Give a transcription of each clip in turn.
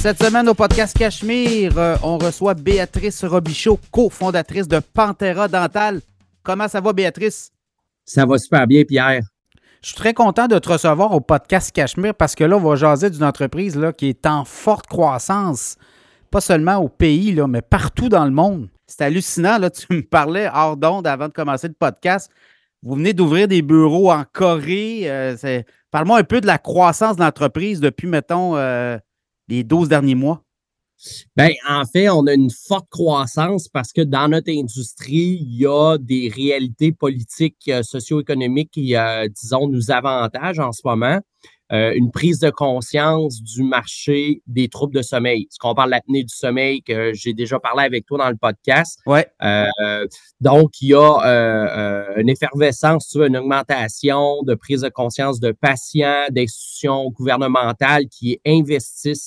Cette semaine au podcast Cachemire, on reçoit Béatrice Robichaud, cofondatrice de Panthera Dental. Comment ça va, Béatrice? Ça va super bien, Pierre. Je suis très content de te recevoir au podcast Cachemire parce que là, on va jaser d'une entreprise là, qui est en forte croissance, pas seulement au pays, là, mais partout dans le monde. C'est hallucinant, là, tu me parlais hors d'onde avant de commencer le podcast. Vous venez d'ouvrir des bureaux en Corée. Parle-moi un peu de la croissance de l'entreprise depuis, mettons, les 12 derniers mois. Bien, en fait, on a une forte croissance parce que dans notre industrie, il y a des réalités politiques, socio-économiques qui, disons, nous avantagent en ce moment. Une prise de conscience du marché des troubles de sommeil. Ce qu'on parle de l'apnée du sommeil, que j'ai déjà parlé avec toi dans le podcast. Ouais. Donc, il y a une effervescence, tu vois, une augmentation de prise de conscience de patients, d'institutions gouvernementales qui investissent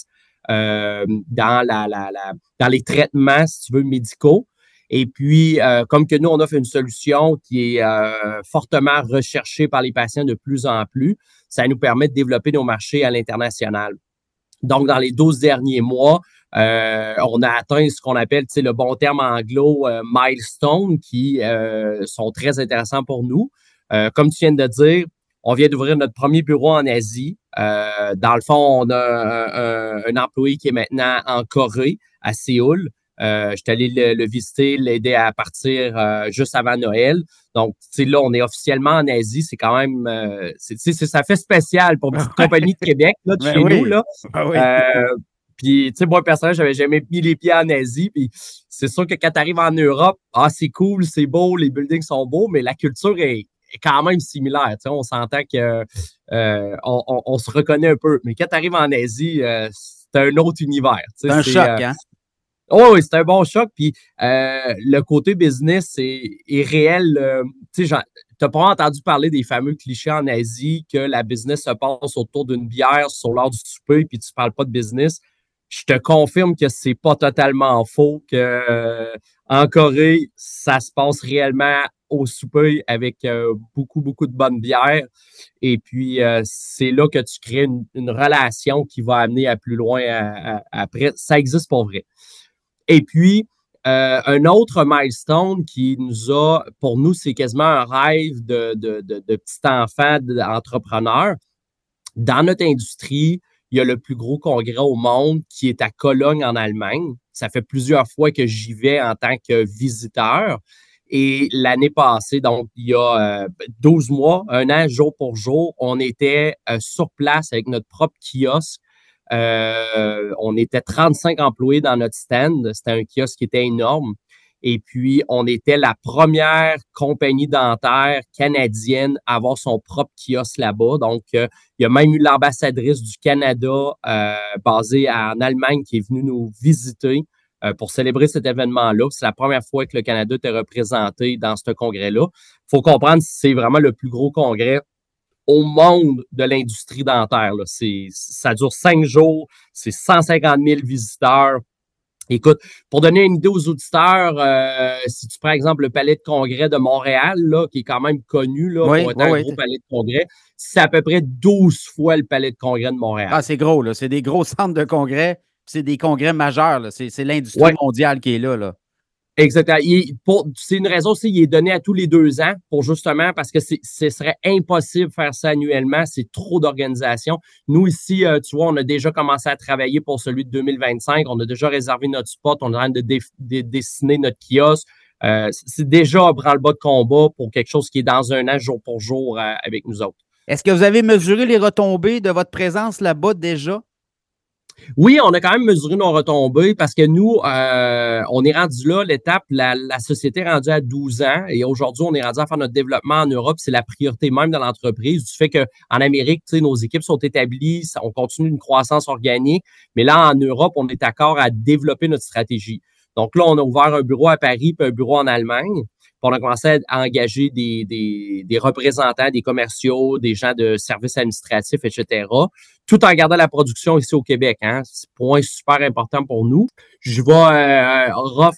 dans les traitements, si tu veux, médicaux. Et puis, comme que nous, on offre une solution qui est fortement recherchée par les patients de plus en plus, ça nous permet de développer nos marchés à l'international. Donc, dans les 12 derniers mois, on a atteint ce qu'on appelle, tu sais, le bon terme anglo, milestone, qui sont très intéressants pour nous. Comme tu viens de dire, on vient d'ouvrir notre premier bureau en Asie. Dans le fond, on a un employé qui est maintenant en Corée, à Séoul. Je suis allé le visiter, l'aider à partir juste avant Noël. Donc, tu sais, là, on est officiellement en Asie. C'est quand même, ça fait spécial pour une petite compagnie de Québec, là, de chez nous, là. Puis, tu sais, moi, personnellement, j'avais jamais mis les pieds en Asie. Puis, c'est sûr que quand tu arrives en Europe, c'est cool, c'est beau, les buildings sont beaux, mais la culture est quand même similaire. Tu sais, on s'entend que on se reconnaît un peu. Mais quand tu arrives en Asie, c'est un autre univers. Tu sais, c'est un choc, hein? Oui, c'est un bon choc. Puis le côté business est réel. Tu sais, t'as pas entendu parler des fameux clichés en Asie que la business se passe autour d'une bière sur l'heure du souper puis tu parles pas de business. Je te confirme que c'est pas totalement faux, que en Corée, ça se passe réellement au souper avec beaucoup, beaucoup de bonnes bières. Et puis, c'est là que tu crées une relation qui va amener à plus loin après. Ça existe pour vrai. Et puis, un autre milestone qui pour nous, c'est quasiment un rêve de petit enfant, d'entrepreneur. Dans notre industrie, il y a le plus gros congrès au monde qui est à Cologne, en Allemagne. Ça fait plusieurs fois que j'y vais en tant que visiteur. Et l'année passée, donc il y a 12 mois, un an, jour pour jour, on était sur place avec notre propre kiosque. On était 35 employés dans notre stand. C'était un kiosque qui était énorme. Et puis, on était la première compagnie dentaire canadienne à avoir son propre kiosque là-bas. Donc, il y a même eu l'ambassadrice du Canada basée en Allemagne qui est venue nous visiter pour célébrer cet événement-là. C'est la première fois que le Canada était représenté dans ce congrès-là. Il faut comprendre que c'est vraiment le plus gros congrès au monde de l'industrie dentaire. Là. Ça dure 5 jours, c'est 150 000 visiteurs. Écoute, pour donner une idée aux auditeurs, si tu prends, exemple, le Palais de congrès de Montréal, là, qui est quand même connu là, pour être un gros palais de congrès, c'est à peu près 12 fois le Palais de congrès de Montréal. Ah, c'est gros, là. C'est des gros centres de congrès. C'est des congrès majeurs, là. C'est l'industrie mondiale qui est là, là. Exactement. C'est une raison aussi, il est donné à tous les 2 ans pour justement parce que ce serait impossible de faire ça annuellement. C'est trop d'organisation. Nous, ici, tu vois, on a déjà commencé à travailler pour celui de 2025. On a déjà réservé notre spot. On est en train de dessiner notre kiosque. C'est déjà un branle-bas de combat pour quelque chose qui est dans un an, jour pour jour, avec nous autres. Est-ce que vous avez mesuré les retombées de votre présence là-bas déjà? Oui, on a quand même mesuré nos retombées parce que nous, on est rendu là, l'étape, la société est rendue à 12 ans et aujourd'hui, on est rendu à faire notre développement en Europe. C'est la priorité même de l'entreprise. Du fait qu'en Amérique, tu sais, nos équipes sont établies, on continue une croissance organique, mais là, en Europe, on est d'accord à développer notre stratégie. Donc là, on a ouvert un bureau à Paris puis un bureau en Allemagne. Puis on a commencé à engager des représentants, des commerciaux, des gens de services administratifs, etc., tout en gardant la production ici au Québec. Hein. C'est un point super important pour nous. Je vais rough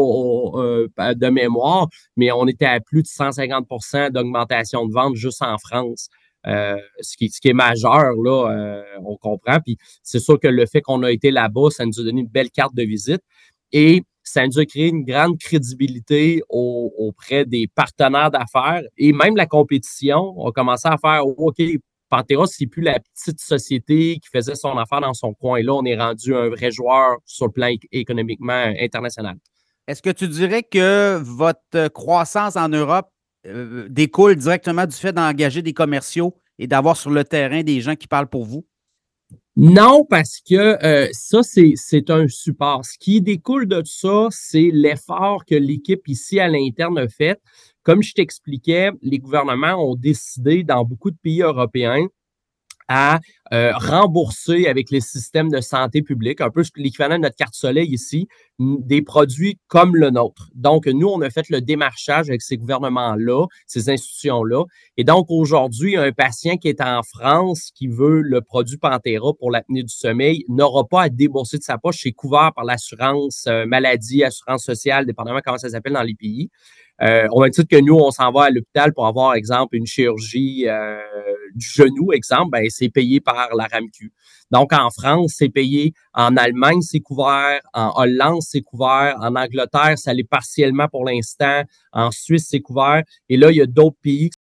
là de mémoire, mais on était à plus de 150% d'augmentation de vente juste en France ce qui est majeur, là, on comprend. Puis c'est sûr que le fait qu'on a été là-bas, ça nous a donné une belle carte de visite et ça nous a créé une grande crédibilité auprès des partenaires d'affaires et même la compétition. On a commencé à faire, OK, Pantera, c'est plus la petite société qui faisait son affaire dans son coin. Là, on est rendu un vrai joueur sur le plan économiquement international. Est-ce que tu dirais que votre croissance en Europe découle directement du fait d'engager des commerciaux et d'avoir sur le terrain des gens qui parlent pour vous? Non, parce que ça, c'est un support. Ce qui découle de ça, c'est l'effort que l'équipe ici à l'interne a fait. Comme je t'expliquais, les gouvernements ont décidé dans beaucoup de pays européens à rembourser avec les systèmes de santé publique, un peu l'équivalent de notre carte soleil ici, des produits comme le nôtre. Donc, nous, on a fait le démarchage avec ces gouvernements-là, ces institutions-là. Et donc, aujourd'hui, un patient qui est en France, qui veut le produit Pantera pour l'apnée du sommeil, n'aura pas à débourser de sa poche. C'est couvert par l'assurance maladie, assurance sociale, dépendamment comment ça s'appelle dans les pays. Au même titre que nous, on s'en va à l'hôpital pour avoir, exemple, une chirurgie du genou, exemple, ben, c'est payé par la RAMQ. Donc, en France, c'est payé. En Allemagne, c'est couvert. En Hollande, c'est couvert. En Angleterre, ça l'est partiellement pour l'instant. En Suisse, c'est couvert. Et là, il y a d'autres pays